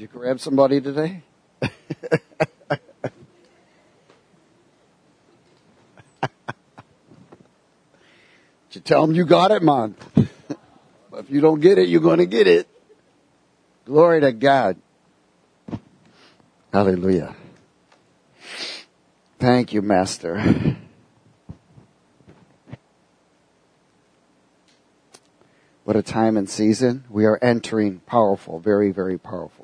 you grab somebody today? Did you tell them you got it, man? If you don't get it, you're going to get it. Glory to God. Hallelujah. Thank you, Master. What a time and season. We are entering powerful, very, very powerful.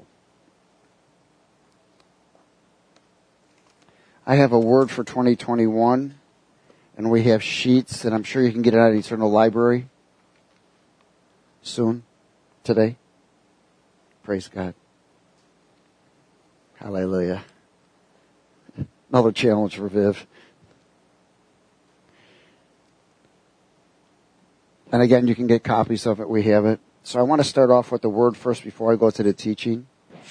I have a word for 2021, and we have sheets, and I'm sure you can get it out of Eternal Library soon, today. Praise God. Hallelujah. Another challenge for Viv. And again, you can get copies of it. We have it. So I want to start off with the word first before I go to the teaching.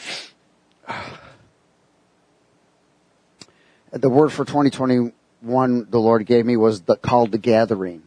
The word for 2021 the Lord gave me was called the gathering.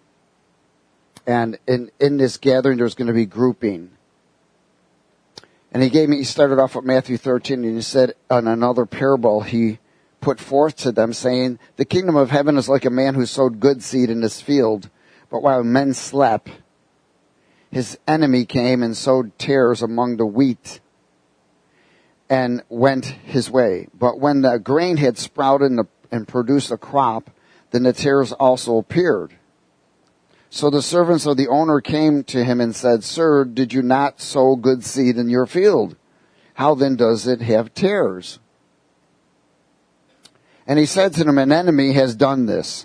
And in this gathering, there's going to be grouping. And he started off with Matthew 13, and he said, on another parable, he put forth to them, saying, the kingdom of heaven is like a man who sowed good seed in his field. But while men slept, his enemy came and sowed tares among the wheat and went his way. But when the grain had sprouted and produced a crop, then the tares also appeared. So the servants of the owner came to him and said, Sir, did you not sow good seed in your field? How then does it have tares? And he said to them, an enemy has done this.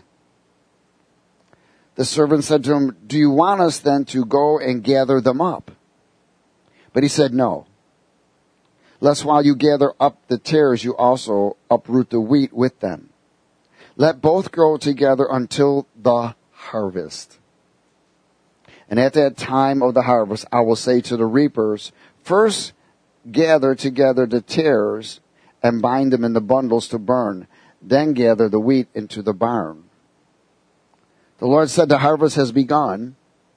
The servant said to him, do you want us then to go and gather them up? But he said, no. Lest while you gather up the tares, you also uproot the wheat with them. Let both grow together until the harvest. And at that time of the harvest, I will say to the reapers, first gather together the tares and bind them in the bundles to burn. Then gather the wheat into the barn. The Lord said, the harvest has begun.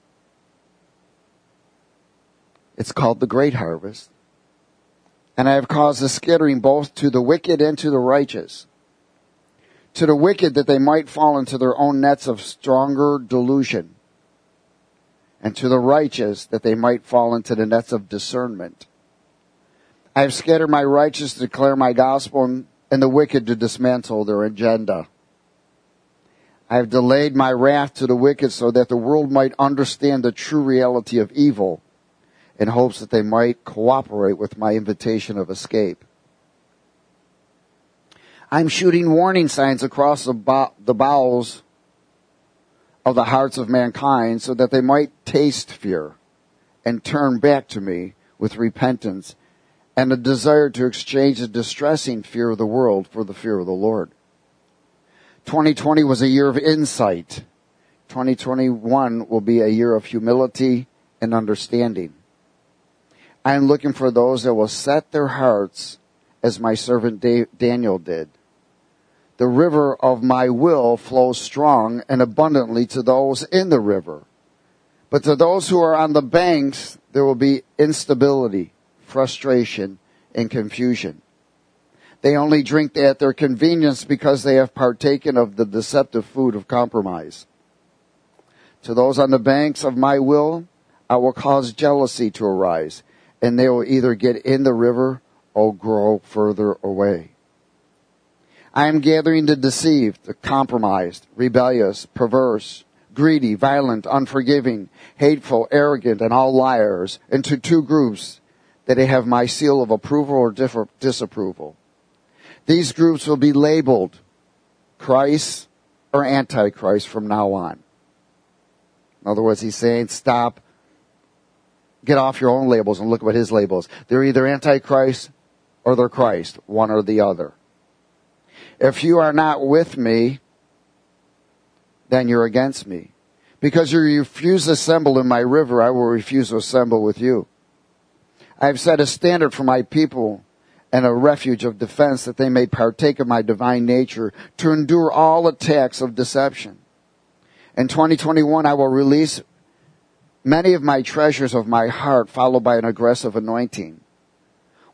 It's called the great harvest. And I have caused a scattering both to the wicked and to the righteous. To the wicked that they might fall into their own nets of stronger delusion. And to the righteous that they might fall into the nets of discernment. I have scattered my righteous to declare my gospel, and the wicked to dismantle their agenda. I have delayed my wrath to the wicked so that the world might understand the true reality of evil in hopes that they might cooperate with my invitation of escape. I'm shooting warning signs across the bowels of the hearts of mankind so that they might taste fear and turn back to me with repentance and a desire to exchange the distressing fear of the world for the fear of the Lord. 2020 was a year of insight. 2021 will be a year of humility and understanding. I am looking for those that will set their hearts as my servant Daniel did. The river of my will flows strong and abundantly to those in the river. But to those who are on the banks, there will be instability, frustration, and confusion. They only drink at their convenience because they have partaken of the deceptive food of compromise. To those on the banks of my will, I will cause jealousy to arise, and they will either get in the river or grow further away. I am gathering the deceived, the compromised, rebellious, perverse, greedy, violent, unforgiving, hateful, arrogant, and all liars into two groups that they have my seal of approval or disapproval. These groups will be labeled Christ or Antichrist from now on. In other words, he's saying, stop, get off your own labels and look at what his label is. They're either Antichrist or they're Christ, one or the other. If you are not with me, then you're against me. Because you refuse to assemble in my river, I will refuse to assemble with you. I have set a standard for my people and a refuge of defense that they may partake of my divine nature to endure all attacks of deception. In 2021, I will release many of my treasures of my heart, followed by an aggressive anointing.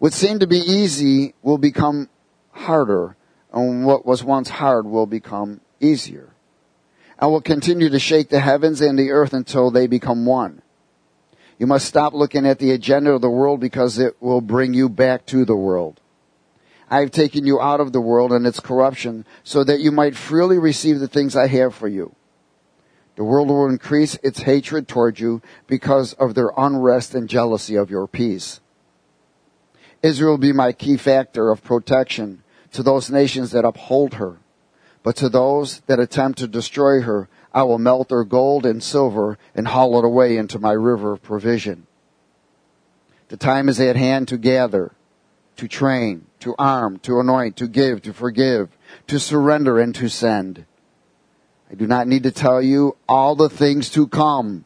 What seemed to be easy will become harder, and what was once hard will become easier. I will continue to shake the heavens and the earth until they become one. You must stop looking at the agenda of the world because it will bring you back to the world. I have taken you out of the world and its corruption so that you might freely receive the things I have for you. The world will increase its hatred toward you because of their unrest and jealousy of your peace. Israel will be my key factor of protection to those nations that uphold her. But to those that attempt to destroy her, I will melt their gold and silver and haul it away into my river of provision. The time is at hand to gather, to train, to arm, to anoint, to give, to forgive, to surrender, and to send. I do not need to tell you all the things to come.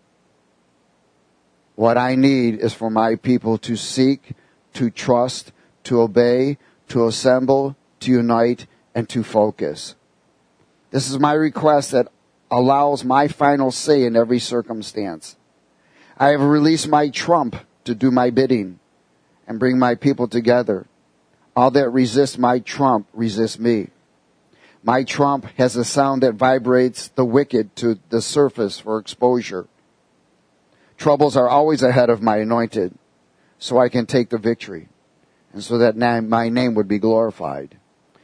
What I need is for my people to seek, to trust, to obey, to assemble, to unite, and to focus. This is my request that allows my final say in every circumstance. I have released my trump to do my bidding and bring my people together. All that resist my trump resist me. My trump has a sound that vibrates the wicked to the surface for exposure. Troubles are always ahead of my anointed, so I can take the victory, and so that my name would be glorified.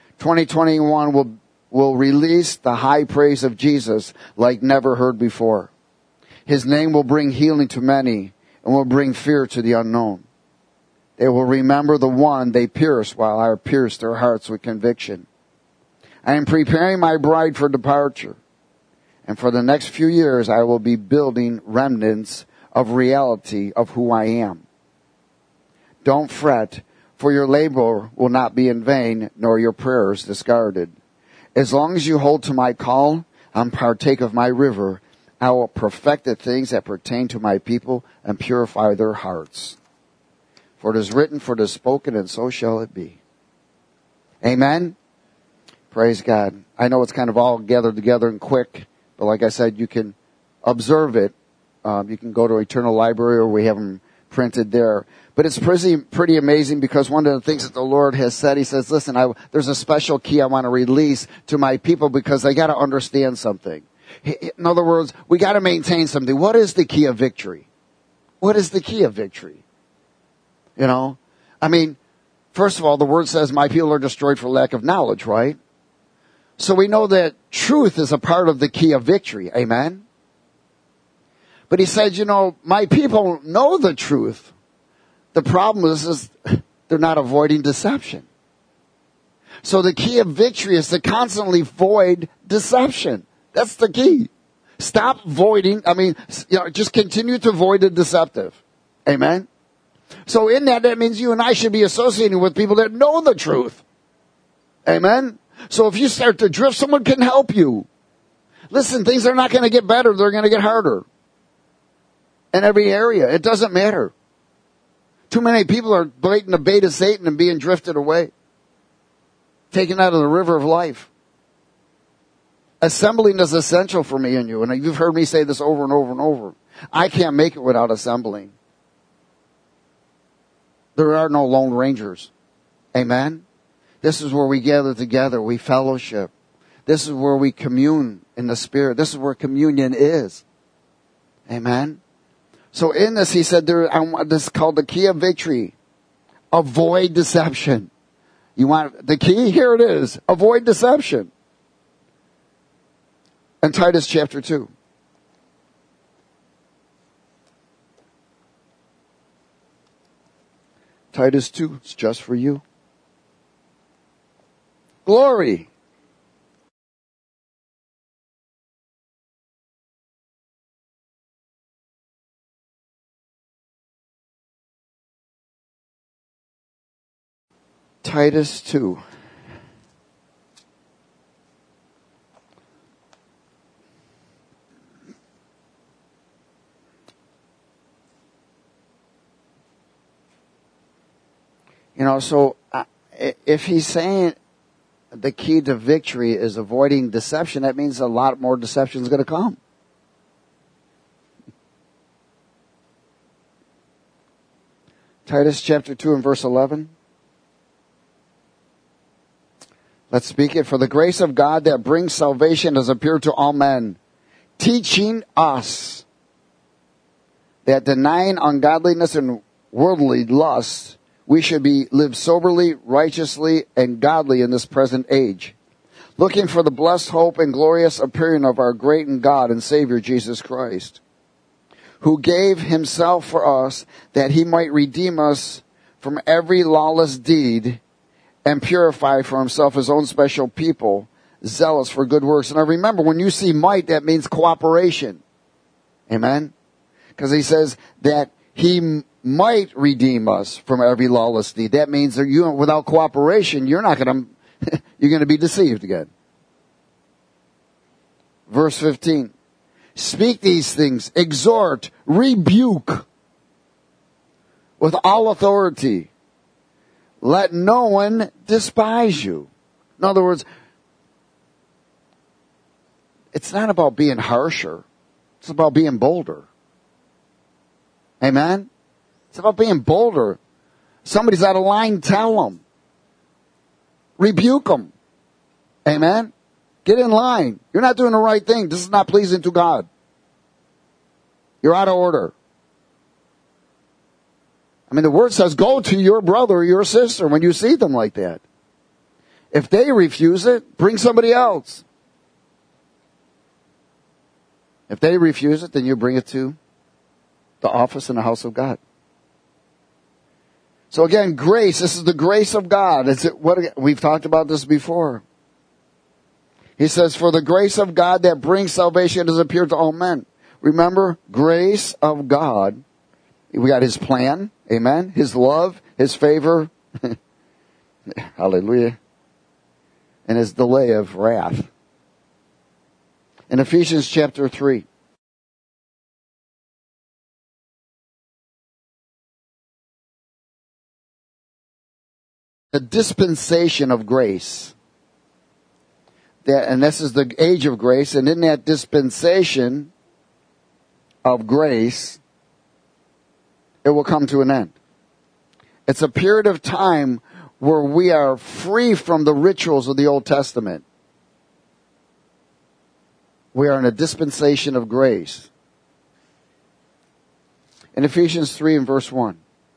2021 will release the high praise of Jesus like never heard before. His name will bring healing to many and will bring fear to the unknown. They will remember the one they pierced while I pierced their hearts with conviction. I am preparing my bride for departure, and for the next few years I will be building remnants of reality of who I am. Don't fret, for your labor will not be in vain, nor your prayers discarded. As long as you hold to my call and partake of my river, I will perfect the things that pertain to my people and purify their hearts. For it is written, for it is spoken, and so shall it be. Amen? Praise God. I know it's kind of all gathered together and quick, but like I said, you can observe it. You can go to Eternal Library, or we have them printed there. But it's pretty amazing, because one of the things that the Lord has said, He says, listen, there's a special key I want to release to my people because they got to understand something. In other words, we got to maintain something. What is the key of victory? What is the key of victory? You know, I mean, first of all, the word says my people are destroyed for lack of knowledge, right? So we know that truth is a part of the key of victory. Amen? But He said, you know, my people know the truth. The problem is they're not avoiding deception. So the key of victory is to constantly void deception. That's the key. Stop voiding. Just continue to void the deceptive. Amen? So in that means you and I should be associating with people that know the truth. Amen? So if you start to drift, someone can help you. Listen, things are not going to get better. They're going to get harder. In every area. It doesn't matter. Too many people are blatant the bait of Satan and being drifted away. Taken out of the river of life. Assembling is essential for me and you. And you've heard me say this over and over and over. I can't make it without assembling. There are no lone rangers. Amen? This is where we gather together. We fellowship. This is where we commune in the Spirit. This is where communion is. Amen? So in this, He said, this is called the key of victory. Avoid deception. You want the key? Here it is. Avoid deception. And Titus chapter 2. Titus 2, it's just for you. Glory. Titus 2. You know, so if he's saying the key to victory is avoiding deception, that means a lot more deception is going to come. Titus chapter 2 and verse 11. Let's speak it. For the grace of God that brings salvation has appeared to all men, teaching us that denying ungodliness and worldly lusts, we should live soberly, righteously, and godly in this present age, looking for the blessed hope and glorious appearing of our great and God and Savior Jesus Christ, who gave himself for us that he might redeem us from every lawless deed and purify for himself his own special people, zealous for good works. And I remember, when you see might, that means cooperation. Amen? Because he says that he might redeem us from every lawless deed. That means that you, without cooperation, you're going to be deceived again. Verse 15. Speak these things, exhort, rebuke with all authority. Let no one despise you. In other words, it's not about being harsher. It's about being bolder. Amen? It's about being bolder. Somebody's out of line, tell them. Rebuke them. Amen? Get in line. You're not doing the right thing. This is not pleasing to God. You're out of order. I mean, the word says, go to your brother or your sister when you see them like that. If they refuse it, bring somebody else. If they refuse it, then you bring it to the office in the house of God. So again, grace, this is the grace of God. We've talked about this before. He says, for the grace of God that brings salvation has appeared to all men. Remember, grace of God. We got his plan. Amen. His love, his favor. Hallelujah. And his delay of wrath. In Ephesians chapter 3. The dispensation of grace. And this is the age of grace. And in that dispensation of grace, it will come to an end. It's a period of time where we are free from the rituals of the Old Testament. We are in a dispensation of grace. In Ephesians 3 and verse 1.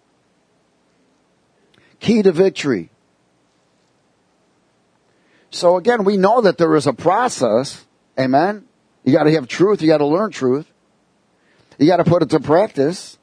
Key to victory. So again, we know that there is a process. Amen. You got to have truth. You got to learn truth. You got to put it to practice.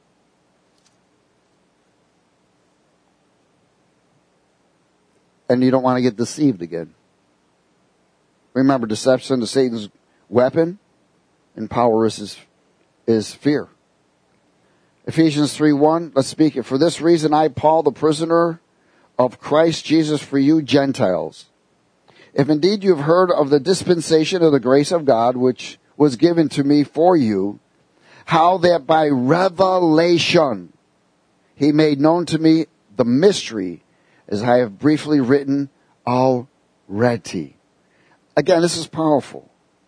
And you don't want to get deceived again. Remember, deception is Satan's weapon, and power is fear. Ephesians 3:1, let's speak it. For this reason I, Paul, the prisoner of Christ Jesus for you Gentiles, if indeed you have heard of the dispensation of the grace of God, which was given to me for you, how that by revelation he made known to me the mystery, as I have briefly written already. Again, this is powerful.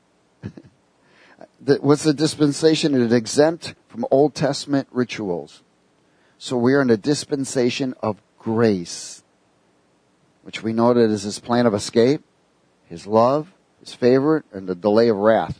What's the dispensation? It is exempt from Old Testament rituals. So we are in a dispensation of grace, which we know that is his plan of escape, his love, his favor, and the delay of wrath.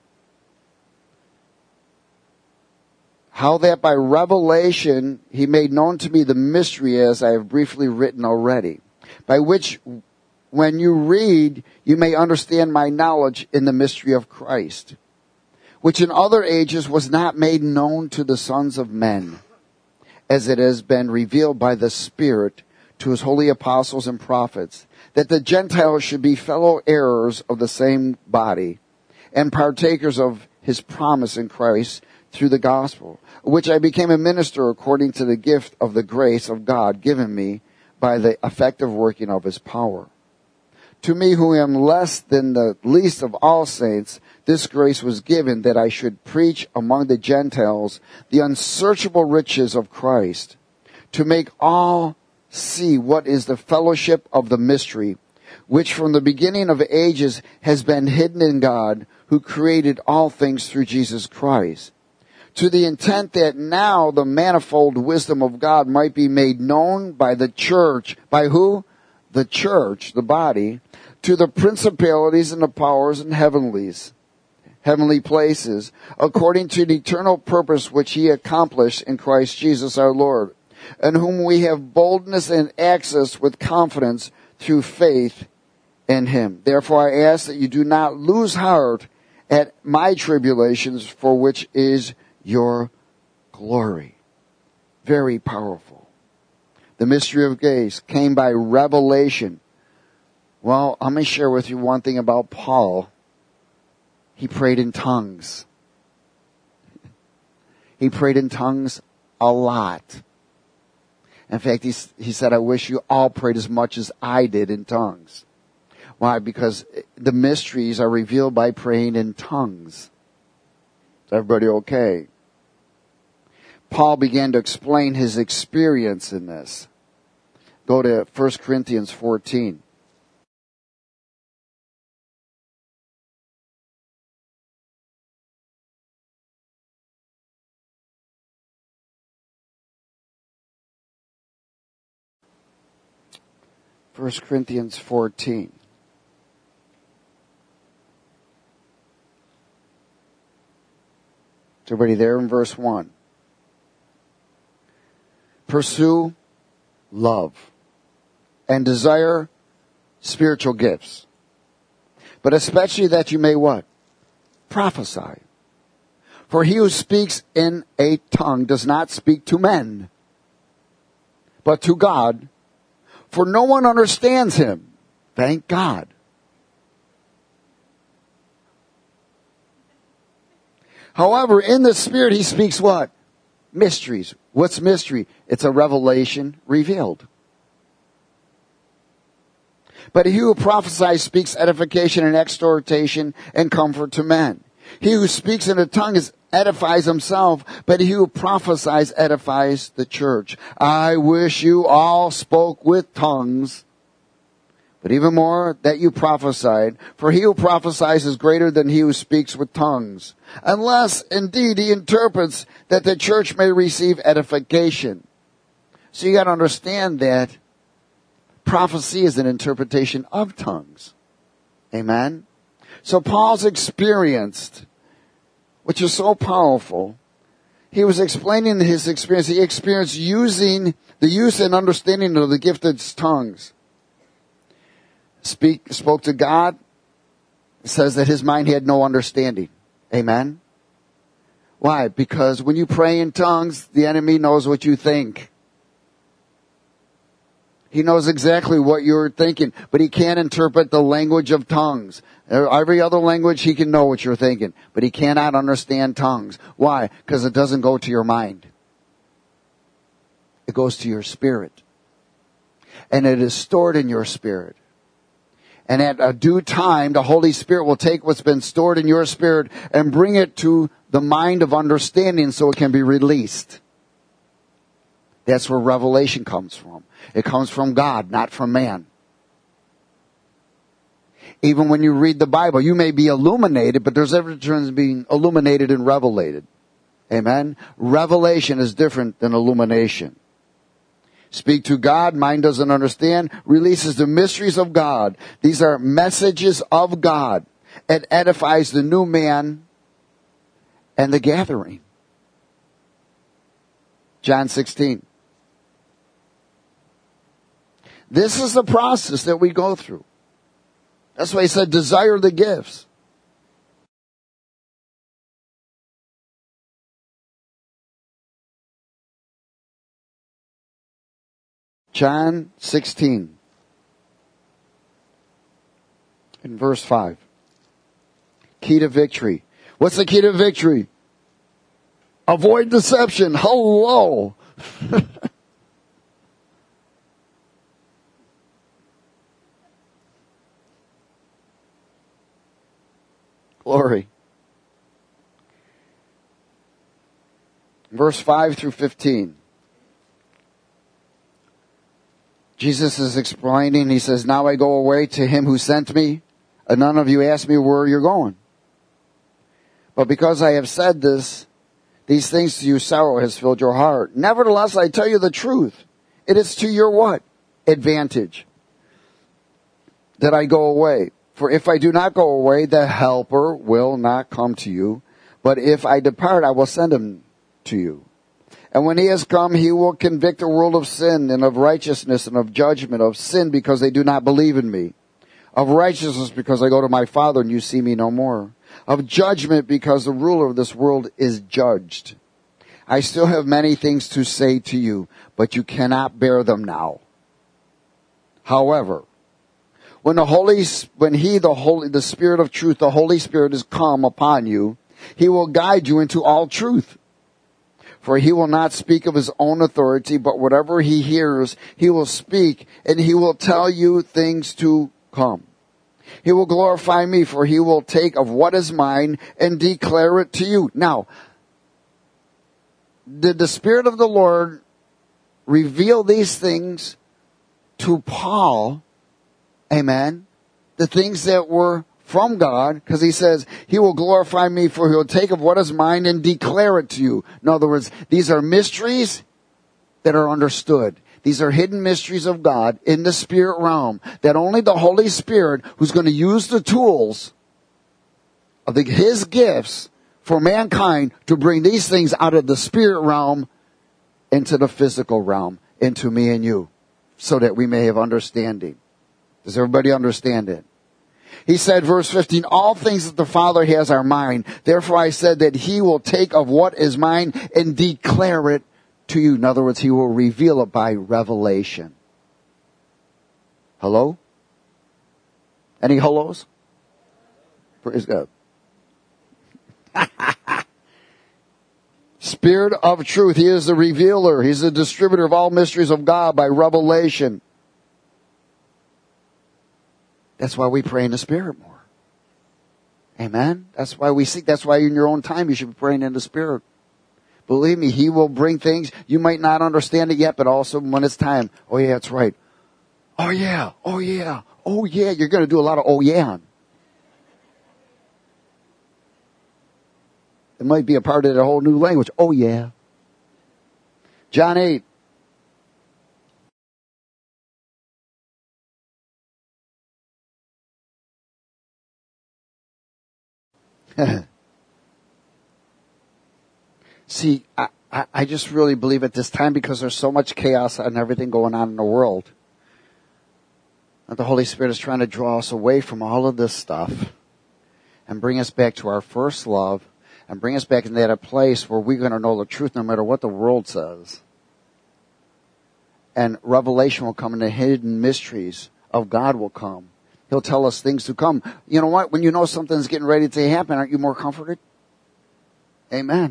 How that by revelation he made known to me the mystery, as I have briefly written already, by which when you read, you may understand my knowledge in the mystery of Christ, which in other ages was not made known to the sons of men, as it has been revealed by the Spirit to his holy apostles and prophets, that the Gentiles should be fellow heirs of the same body, and partakers of his promise in Christ through the gospel, which I became a minister according to the gift of the grace of God given me by the effective working of his power. To me, who am less than the least of all saints, this grace was given that I should preach among the Gentiles the unsearchable riches of Christ, to make all see what is the fellowship of the mystery, which from the beginning of ages has been hidden in God, who created all things through Jesus Christ, to the intent that now the manifold wisdom of God might be made known by the church. By who? the church, the body, to the principalities and the powers in heavenly places, according to the eternal purpose which he accomplished in Christ Jesus our Lord, in whom we have boldness and access with confidence through faith in him. Therefore I ask that you do not lose heart at my tribulations, for which is your glory. Very powerful. The mystery of grace came by revelation. Well, I'm going to share with you one thing about Paul. He prayed in tongues. He prayed in tongues a lot. In fact, he said, I wish you all prayed as much as I did in tongues. Why? Because the mysteries are revealed by praying in tongues. Is everybody okay? Paul began to explain his experience in this. Go to 1 Corinthians 14. First Corinthians 14. Is everybody there in verse 1? Pursue love and desire spiritual gifts, but especially that you may what? Prophesy. For he who speaks in a tongue does not speak to men, but to God, for no one understands him. Thank God. However, in the Spirit he speaks what? Mysteries. What's mystery? It's a revelation revealed. But he who prophesies speaks edification and exhortation and comfort to men. He who speaks in a tongue edifies himself, but he who prophesies edifies the church. I wish you all spoke with tongues, but even more that you prophesied. For he who prophesies is greater than he who speaks with tongues, unless indeed he interprets, that the church may receive edification. So you got to understand that prophecy is an interpretation of tongues. Amen? So Paul's experienced, which is so powerful, he was explaining his experience. He experienced using the use and understanding of the gifted tongues. Spoke to God. It says that his mind had no understanding. Amen? Why? Because when you pray in tongues, the enemy knows what you think. He knows exactly what you're thinking, but he can't interpret the language of tongues. Every other language, he can know what you're thinking, but he cannot understand tongues. Why? Because it doesn't go to your mind. It goes to your spirit. And it is stored in your spirit. And at a due time, the Holy Spirit will take what's been stored in your spirit and bring it to the mind of understanding so it can be released. That's where revelation comes from. It comes from God, not from man. Even when you read the Bible, you may be illuminated, but there's every difference being illuminated and revelated. Amen? Revelation is different than illumination. Speak to God, mind doesn't understand, releases the mysteries of God. These are messages of God. It edifies the new man and the gathering. John 16. This is the process that we go through. That's why he said, desire the gifts. John 16, in verse 5. Key to victory. What's the key to victory? Avoid deception. Hello. Glory. Verse 5 through 15. Jesus is explaining, he says, now I go away to him who sent me, and none of you ask me where you're going. But because I have said these things to you, sorrow has filled your heart. Nevertheless, I tell you the truth. It is to your what? Advantage. that I go away. For if I do not go away, the Helper will not come to you. But if I depart, I will send him to you. And when he has come, he will convict the world of sin and of righteousness and of judgment, of sin because they do not believe in me, of righteousness because I go to my Father and you see me no more, of judgment because the ruler of this world is judged. I still have many things to say to you, but you cannot bear them now. However, when the Spirit of truth, the Holy Spirit is come upon you, he will guide you into all truth. For he will not speak of his own authority, but whatever he hears, he will speak, and he will tell you things to come. He will glorify me, for he will take of what is mine and declare it to you. Now, did the Spirit of the Lord reveal these things to Paul? Amen. The things that were from God, because he says, he will glorify me, for he will take of what is mine and declare it to you. In other words, these are mysteries that are understood. These are hidden mysteries of God in the spirit realm that only the Holy Spirit, who's going to use the tools of his gifts for mankind to bring these things out of the spirit realm into the physical realm, into me and you, so that we may have understanding. Does everybody understand it? He said, verse 15, all things that the Father has are mine. Therefore I said that he will take of what is mine and declare it to you. In other words, he will reveal it by revelation. Hello? Any hellos? Praise God. Spirit of truth. He is the revealer. He's the distributor of all mysteries of God by revelation. That's why we pray in the Spirit more. Amen? That's why we seek. That's why in your own time you should be praying in the Spirit. Believe me, he will bring things. You might not understand it yet, but also when it's time. Oh yeah, that's right. Oh yeah, oh yeah, oh yeah. You're going to do a lot of oh yeah. It might be a part of a whole new language. Oh yeah. John 8. See, I just really believe at this time, because there's so much chaos and everything going on in the world, that the Holy Spirit is trying to draw us away from all of this stuff and bring us back to our first love and bring us back into that place where we're going to know the truth no matter what the world says. And revelation will come, and the hidden mysteries of God will come. He'll tell us things to come. You know what? When you know something's getting ready to happen, aren't you more comforted? Amen.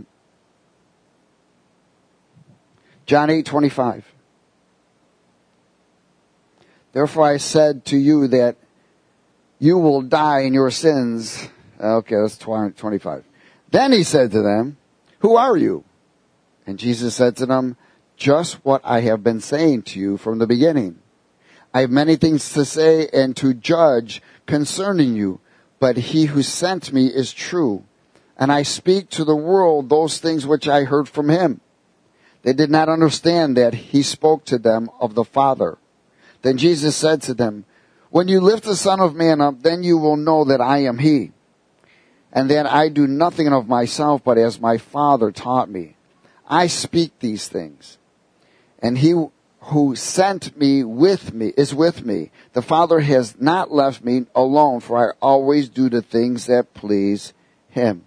John 8:25. Therefore I said to you that you will die in your sins. Okay, that's 25. Then he said to them, who are you? And Jesus said to them, just what I have been saying to you from the beginning. I have many things to say and to judge concerning you, but he who sent me is true, and I speak to the world those things which I heard from him. They did not understand that he spoke to them of the Father. Then Jesus said to them, when you lift the Son of Man up, then you will know that I am he, and that I do nothing of myself, but as my Father taught me. I speak these things, and he who sent me is with me. The Father has not left me alone, for I always do the things that please him.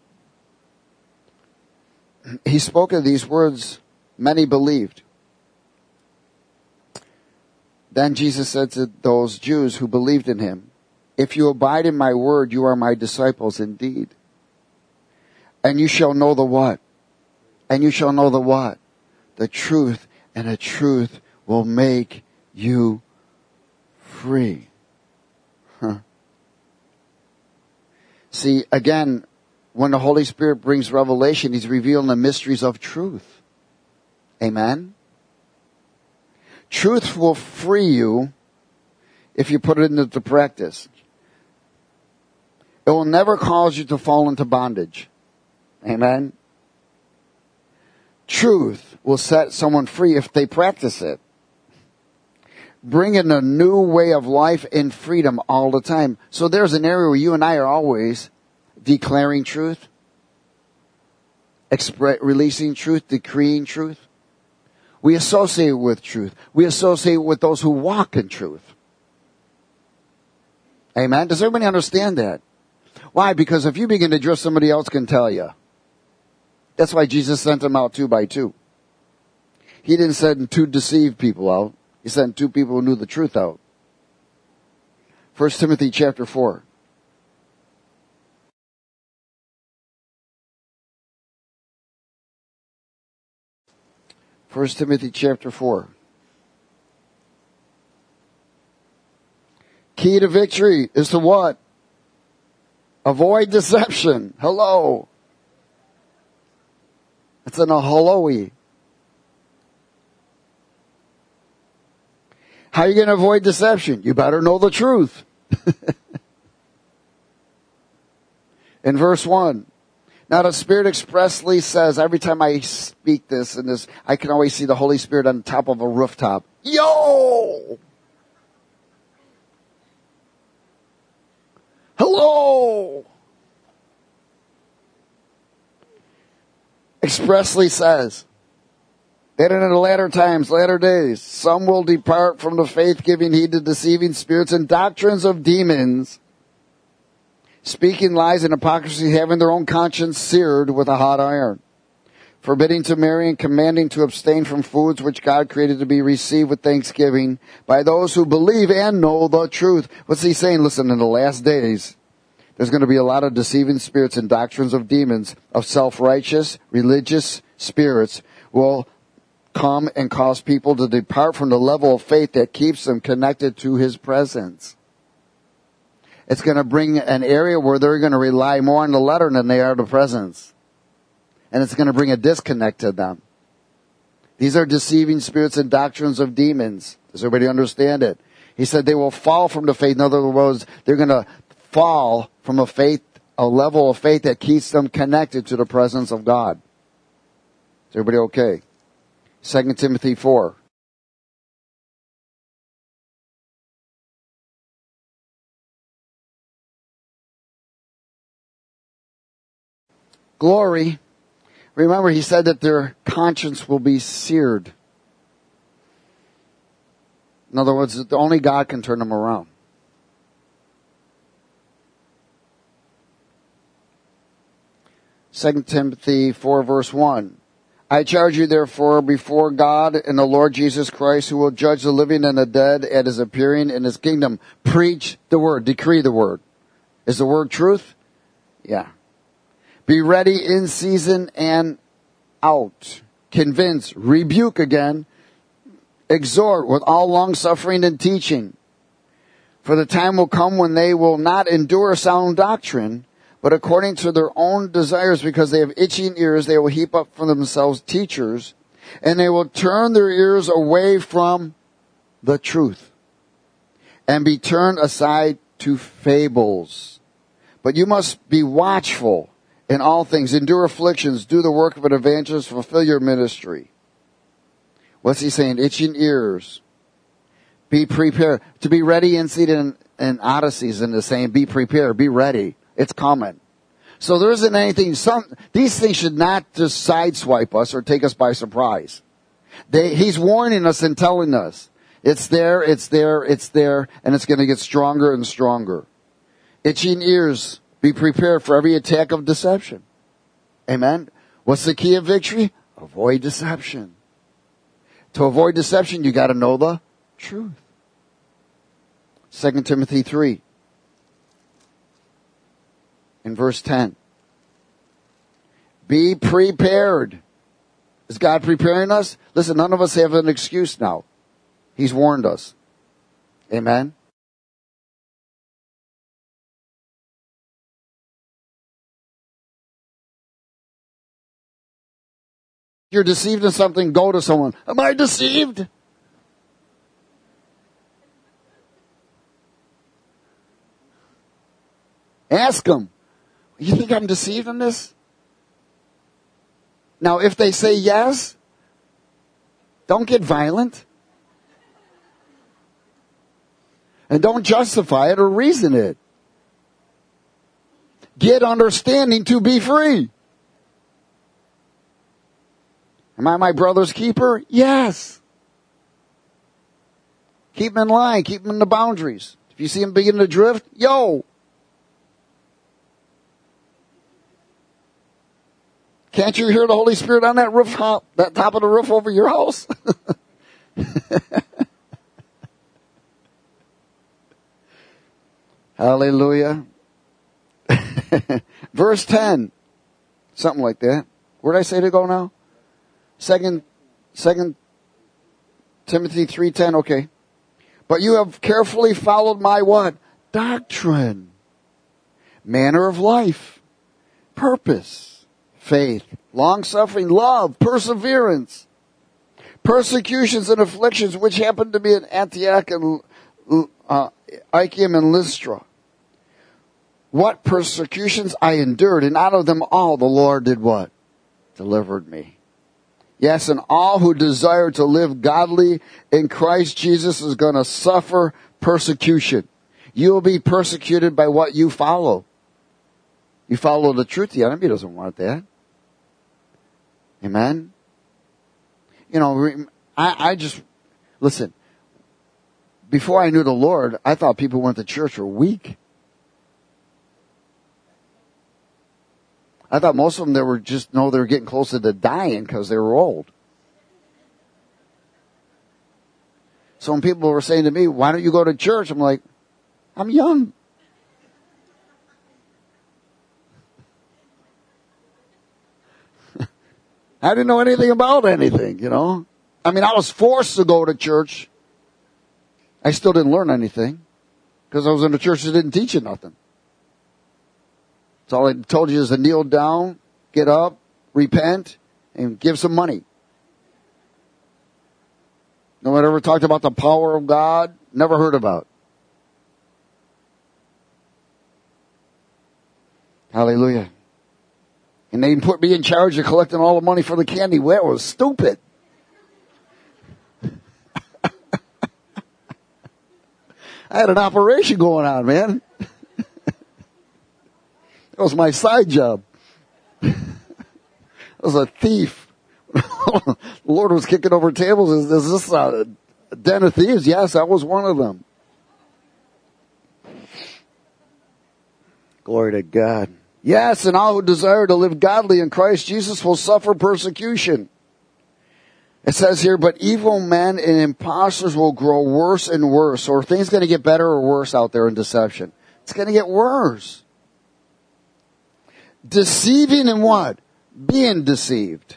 He spoke of these words, many believed. Then Jesus said to those Jews who believed in him, if you abide in my word, you are my disciples indeed. And you shall know the what? And you shall know the what? The truth, and the truth will make you free. See, again, when the Holy Spirit brings revelation, he's revealing the mysteries of truth. Amen? Truth will free you if you put it into practice. It will never cause you to fall into bondage. Amen? Truth will set someone free if they practice it. bringing a new way of life and freedom all the time. So there's an area where you and I are always declaring truth, releasing truth, decreeing truth. We associate with truth. We associate with those who walk in truth. Amen? Does everybody understand that? Why? Because if you begin to drift, somebody else can tell you. That's why Jesus sent them out 2 by 2. He didn't send 2 deceived people out. He sent 2 people who knew the truth out. 1 Timothy chapter 4. First Timothy chapter 4. Key to victory is to what? Avoid deception. Hello. It's in a hello-y. How are you going to avoid deception? You better know the truth. In verse 1. Now the Spirit expressly says, every time I speak this and this, I can always see the Holy Spirit on top of a rooftop. Yo! Hello! Expressly says that in the latter times, latter days, some will depart from the faith, giving heed to deceiving spirits and doctrines of demons, speaking lies and hypocrisy, having their own conscience seared with a hot iron, forbidding to marry and commanding to abstain from foods which God created to be received with thanksgiving by those who believe and know the truth. What's he saying? Listen, in the last days, there's going to be a lot of deceiving spirits and doctrines of demons, of self-righteous, religious spirits will come and cause people to depart from the level of faith that keeps them connected to his presence. It's going to bring an area where they're going to rely more on the letter than they are the presence. And it's going to bring a disconnect to them. These are deceiving spirits and doctrines of demons. Does everybody understand it? He said they will fall from the faith. In other words, they're going to fall from a level of faith that keeps them connected to the presence of God. Is everybody okay? 2 Timothy 4. Glory. Remember, he said that their conscience will be seared. In other words, only God can turn them around. 2 Timothy 4 verse 1. I charge you therefore before God and the Lord Jesus Christ, who will judge the living and the dead at his appearing in his kingdom. Preach the word. Decree the word. Is the word truth? Yeah. Be ready in season and out. Convince, rebuke again, exhort with all long suffering and teaching. For the time will come when they will not endure sound doctrine, but according to their own desires, because they have itching ears, they will heap up for themselves teachers, and they will turn their ears away from the truth and be turned aside to fables. But you must be watchful in all things, endure afflictions, do the work of an evangelist, fulfill your ministry. What's he saying? Itching ears. Be prepared. To be ready and seated in Odysseys in the saying, be prepared, be ready. It's coming. So there isn't anything, these things should not just sideswipe us or take us by surprise. He's warning us and telling us, it's there, and it's going to get stronger and stronger. Itching ears, be prepared for every attack of deception. Amen. What's the key of victory? Avoid deception. To avoid deception, you got to know the truth. 2 Timothy 3. In verse 10. Be prepared. Is God preparing us? Listen, none of us have an excuse now. He's warned us. Amen. If you're deceived in something, go to someone. Am I deceived? Ask them. You think I'm deceived in this? Now, if they say yes, don't get violent. And don't justify it or reason it. Get understanding to be free. Am I my brother's keeper? Yes. Keep him in line. Keep him in the boundaries. If you see him beginning to drift, yo. Can't you hear the Holy Spirit on that rooftop, that top of the roof over your house? Hallelujah. Verse 10. Something like that. Where did I say to go now? Second Timothy 3:10. Okay. But you have carefully followed my what? Doctrine. Manner of life. Purpose. Faith. Long-suffering. Love. Perseverance. Persecutions and afflictions which happened to be in Antioch and Iconium and Lystra. What persecutions I endured, and out of them all the Lord did what? Delivered me. Yes, and all who desire to live godly in Christ Jesus is going to suffer persecution. You will be persecuted by what you follow. You follow the truth, the enemy doesn't want that. Amen? You know, I just, listen, before I knew the Lord, I thought people who went to church were weak. I thought most of them they were getting closer to dying because they were old. So when people were saying to me, why don't you go to church? I'm like, I'm young. I didn't know anything about anything, you know. I mean, I was forced to go to church. I still didn't learn anything because I was in a church that didn't teach you nothing. So all I told you is to kneel down, get up, repent, and give some money. No one ever talked about the power of God. Never heard about. Hallelujah. And they put me in charge of collecting all the money for the candy. Well, it was stupid. I had an operation going on, man. That was my side job. I was a thief. The Lord was kicking over tables. Is this a den of thieves? Yes, I was one of them. Glory to God. Yes, and all who desire to live godly in Christ Jesus will suffer persecution. It says here, but evil men and impostors will grow worse and worse. So are things going to get better or worse out there in deception? It's going to get worse. Deceiving and what? Being deceived.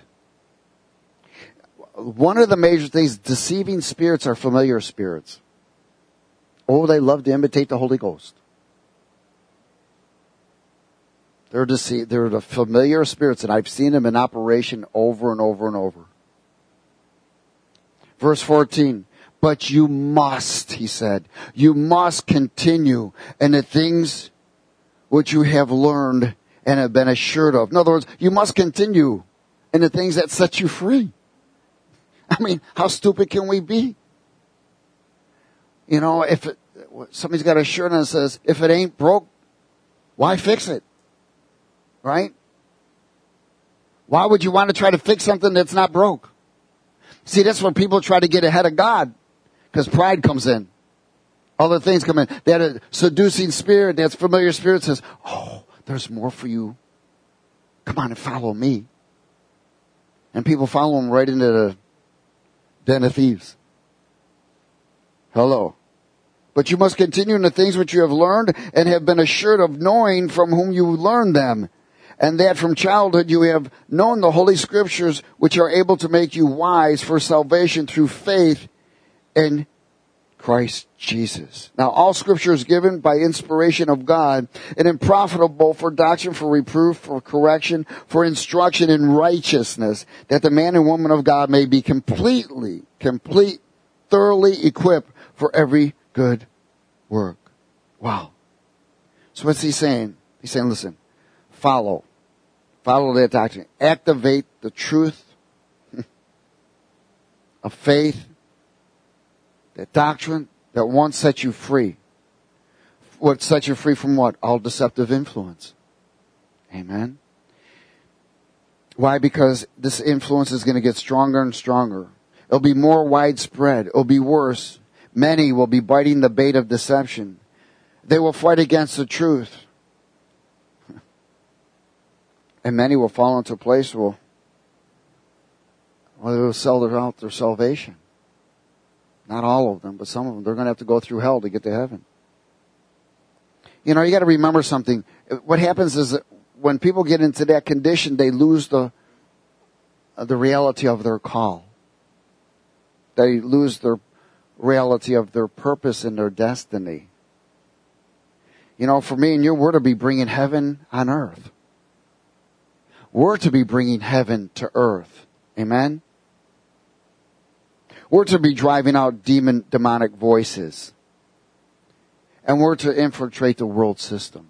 One of the major things, deceiving spirits are familiar spirits. Oh, they love to imitate the Holy Ghost. They're the familiar spirits, and I've seen them in operation over and over and over. Verse 14, but you must, he said, you must continue in the things which you have learned and have been assured of. In other words, you must continue in the things that set you free. I mean, how stupid can we be? You know, somebody's got a shirt on that says, if it ain't broke, why fix it? Right? Why would you want to try to fix something that's not broke? See, that's where people try to get ahead of God. Because pride comes in. Other things come in. That seducing spirit, that familiar spirit says, oh, there's more for you. Come on and follow me. And people follow him right into the den of thieves. Hello. But you must continue in the things which you have learned and have been assured of knowing from whom you learned them. And that from childhood you have known the Holy Scriptures which are able to make you wise for salvation through faith in Christ Jesus. Now all Scripture is given by inspiration of God and profitable for doctrine, for reproof, for correction, for instruction in righteousness, that the man and woman of God may be thoroughly equipped for every good work. Wow. So what's he saying? He's saying, listen, follow that doctrine. Activate the truth of faith, that doctrine that once set you free. what sets you free from what? All deceptive influence. Amen. Why? Because this influence is going to get stronger and stronger. It'll be more widespread. It'll be worse. Many will be biting the bait of deception. They will fight against the truth. And many will fall into a place where they will sell out their salvation. Not all of them, but some of them. They're going to have to go through hell to get to heaven. You know, you got to remember something. What happens is that when people get into that condition, they lose the reality of their call. They lose their reality of their purpose and their destiny. You know, for me and you, we're to be bringing heaven on earth. We're to be bringing heaven to earth. Amen? We're to be driving out demonic voices. And we're to infiltrate the world system.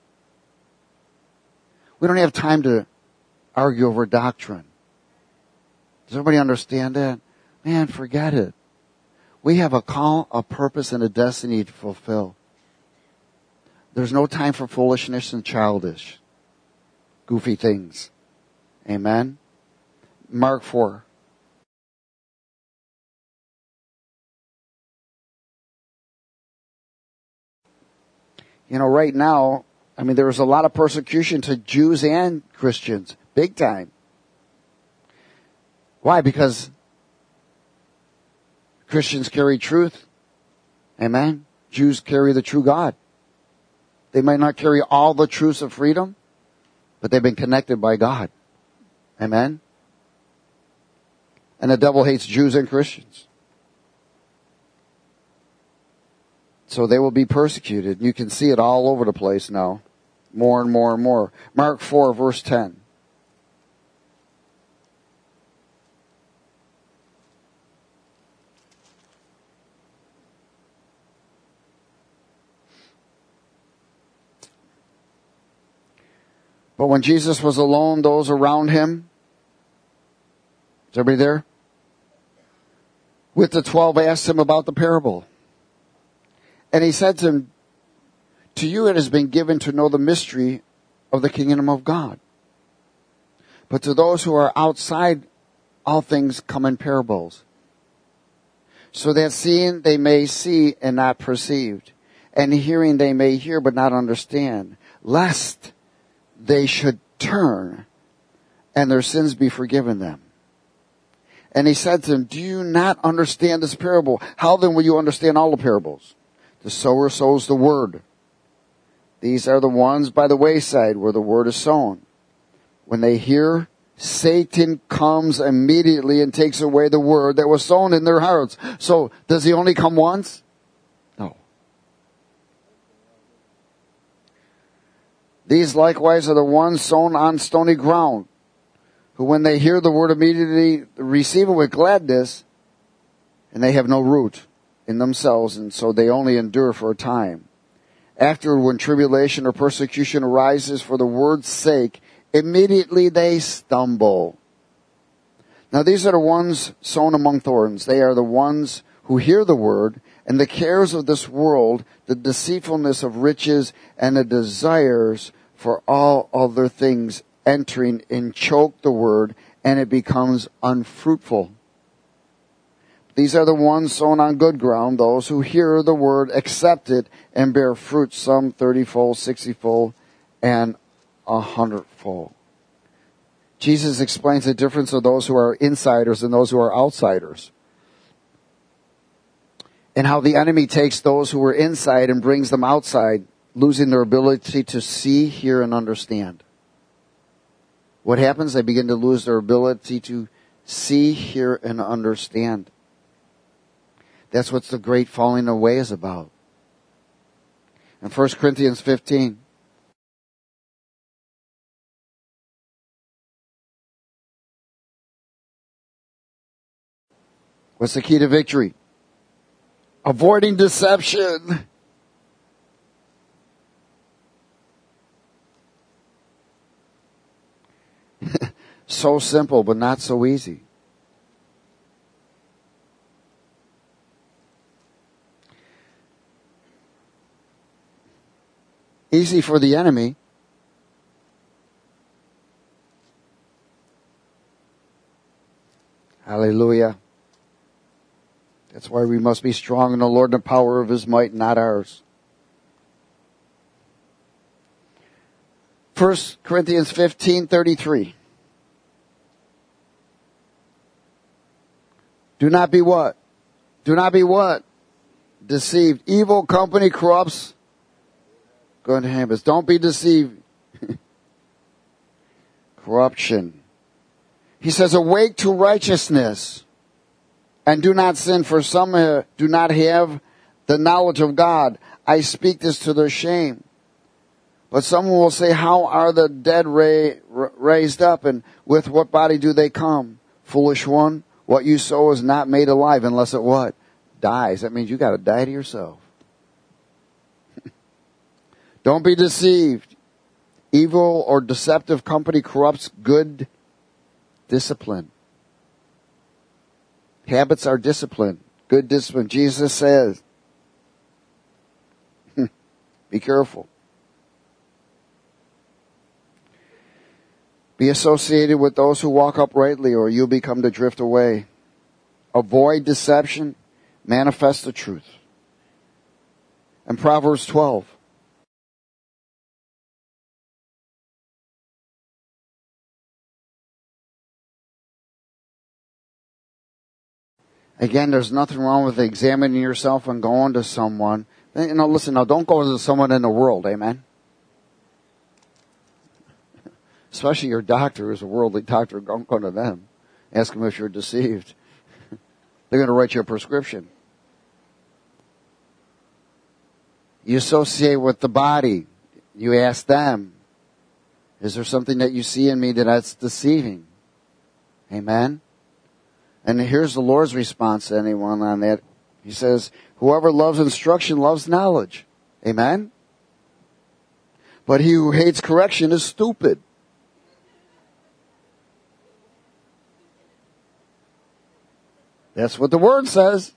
We don't have time to argue over doctrine. Does everybody understand that? Man, forget it. We have a call, a purpose, and a destiny to fulfill. There's no time for foolishness and childish, goofy things. Amen? Mark 4. You know, right now, I mean, there was a lot of persecution to Jews and Christians. Big time. Why? Because Christians carry truth. Amen? Jews carry the true God. They might not carry all the truths of freedom, but they've been connected by God. Amen? And the devil hates Jews and Christians. So they will be persecuted. You can see it all over the place now. More and more and more. Mark 4, verse 10. But when Jesus was alone, those around him, is everybody there? With the 12 asked him about the parable. And he said to him, to you it has been given to know the mystery of the kingdom of God. But to those who are outside, all things come in parables. So that seeing they may see and not perceive, and hearing they may hear but not understand, lest they should turn and their sins be forgiven them. And he said to them, do you not understand this parable? How then will you understand all the parables? The sower sows the word. These are the ones by the wayside where the word is sown. When they hear, Satan comes immediately and takes away the word that was sown in their hearts. So, does he only come once? No. These likewise are the ones sown on stony ground, who when they hear the word immediately receive it with gladness, and they have no root in themselves, and so they only endure for a time. Afterward, when tribulation or persecution arises for the word's sake, immediately they stumble. Now these are the ones sown among thorns. They are the ones who hear the word, and the cares of this world, the deceitfulness of riches, and the desires for all other things entering and choke the word, and it becomes unfruitful. These are the ones sown on good ground, those who hear the word, accept it, and bear fruit, some 30-fold, 60-fold, and 100-fold. Jesus explains the difference of those who are insiders and those who are outsiders. And how the enemy takes those who are inside and brings them outside, losing their ability to see, hear, and understand. What happens? They begin to lose their ability to see, hear, and understand. That's what the great falling away is about. In 1 Corinthians 15. What's the key to victory? Avoiding deception. So simple, but not so easy. Easy for the enemy. Hallelujah. That's why we must be strong in the Lord and the power of His might, not ours. 1 Corinthians 15:33. Do not be what? Do not be what? Deceived. Evil company corrupts good habits. Don't be deceived. Corruption. He says, awake to righteousness and do not sin, for some do not have the knowledge of God. I speak this to their shame. But someone will say, how are the dead raised up, and with what body do they come? Foolish one, what you sow is not made alive unless it what? Dies. That means you got to die to yourself. Don't be deceived. Evil or deceptive company corrupts good discipline. Habits are discipline. Good discipline. Jesus says, be careful. Be associated with those who walk uprightly, or you'll become to drift away. Avoid deception. Manifest the truth. And Proverbs 12. Again, there's nothing wrong with examining yourself and going to someone. Listen, now don't go to someone in the world, amen? Especially your doctor who's a worldly doctor, don't go to them. Ask them if you're deceived. They're going to write you a prescription. You associate with the body. You ask them, is there something that you see in me that's deceiving? Amen? And here's the Lord's response to anyone on that. He says, whoever loves instruction loves knowledge. Amen? But he who hates correction is stupid. That's what the Word says.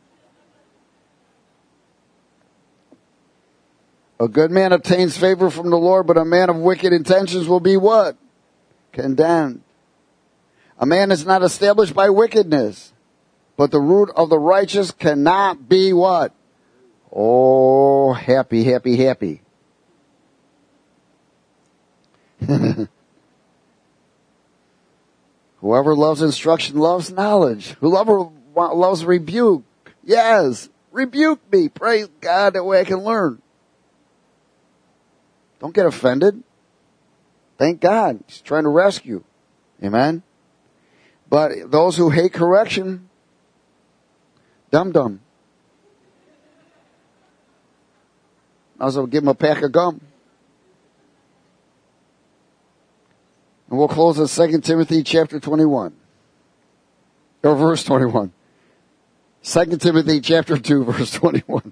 A good man obtains favor from the Lord, but a man of wicked intentions will be what? Condemned. A man is not established by wickedness, but the root of the righteous cannot be what? Oh, happy, happy, happy. Whoever loves instruction loves knowledge. Whoever loves rebuke, yes, rebuke me. Praise God, that way I can learn. Don't get offended. Thank God. He's trying to rescue. Amen. But those who hate correction, dum-dum. I was going to give them a pack of gum. And we'll close at 2 Timothy chapter 21. Or verse 21. 2 Timothy chapter 2 verse 21.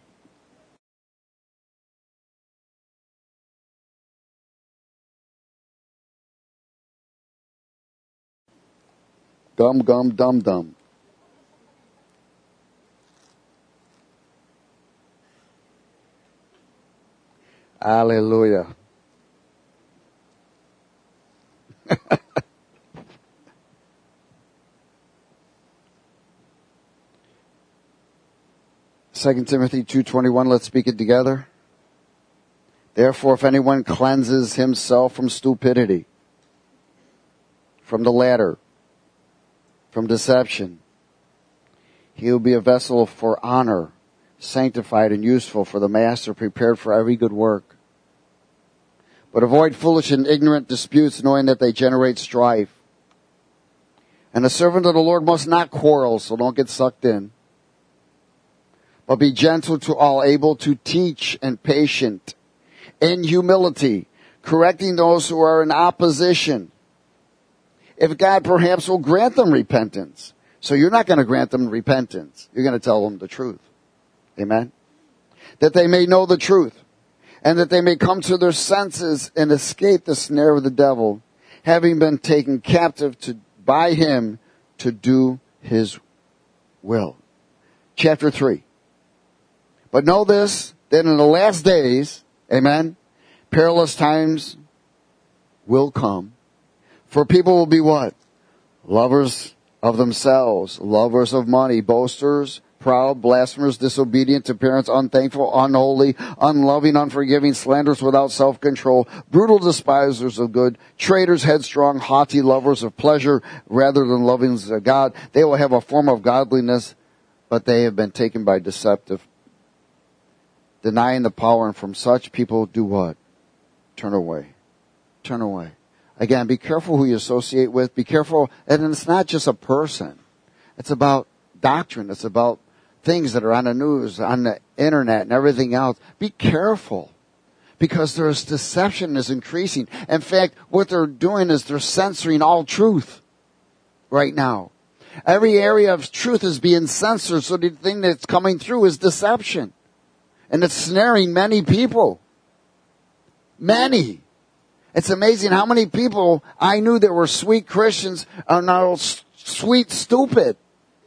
Gum, gum, dum, dum. Hallelujah. Second Timothy 2:21, let's speak it together. Therefore, if anyone cleanses himself from stupidity, from the latter, from deception, he will be a vessel for honor, sanctified and useful for the master, prepared for every good work. But avoid foolish and ignorant disputes, knowing that they generate strife. And the servant of the Lord must not quarrel, so don't get sucked in. But be gentle to all, able to teach, and patient, in humility, correcting those who are in opposition. If God perhaps will grant them repentance. So you're not going to grant them repentance. You're going to tell them the truth. Amen? That they may know the truth, and that they may come to their senses and escape the snare of the devil, having been taken captive by him to do his will. Chapter 3. But know this, that in the last days, amen, Perilous times will come. For people will be what? Lovers of themselves, lovers of money, boasters, proud, blasphemers, disobedient to parents, unthankful, unholy, unloving, unforgiving, slanderers without self-control, brutal despisers of good, traitors, headstrong, haughty, lovers of pleasure rather than loving God. They will have a form of godliness, but they have been taken by deceptive, denying the power, and from such people do what? Turn away. Turn away. Again, be careful who you associate with. Be careful, and it's not just a person. It's about doctrine. It's about things that are on the news, on the internet, and everything else. Be careful, because there's deception is increasing. In fact, what they're doing is they're censoring all truth right now. Every area of truth is being censored, so the thing that's coming through is deception. And it's snaring many people. Many. It's amazing how many people I knew that were sweet Christians are now sweet stupid.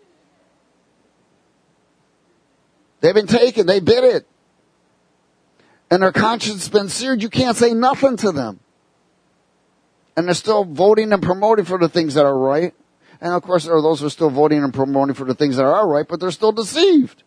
They've been taken. They bit it. And their conscience has been seared. You can't say nothing to them. And they're still voting and promoting for the things that are right. And of course, there are those who are still voting and promoting for the things that are right, but they're still deceived.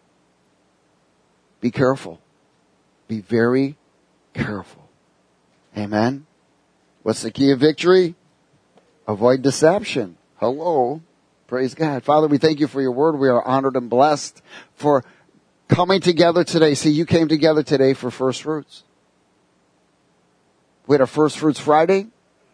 Be careful. Be very careful. Amen. What's the key of victory? Avoid deception. Hello. Praise God. Father, we thank you for your word. We are honored and blessed for coming together today. See, you came together today for First Fruits. We had our First Fruits Friday.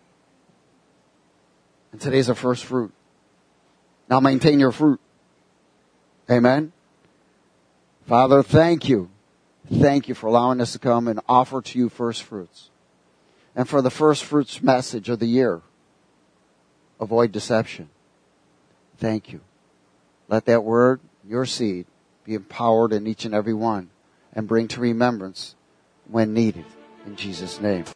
And today's our first fruit. Now maintain your fruit. Amen. Father, thank you. Thank you for allowing us to come and offer to you first fruits. And for the first fruits message of the year, avoid deception. Thank you. Let that word, your seed, be empowered in each and every one and bring to remembrance when needed. In Jesus' name.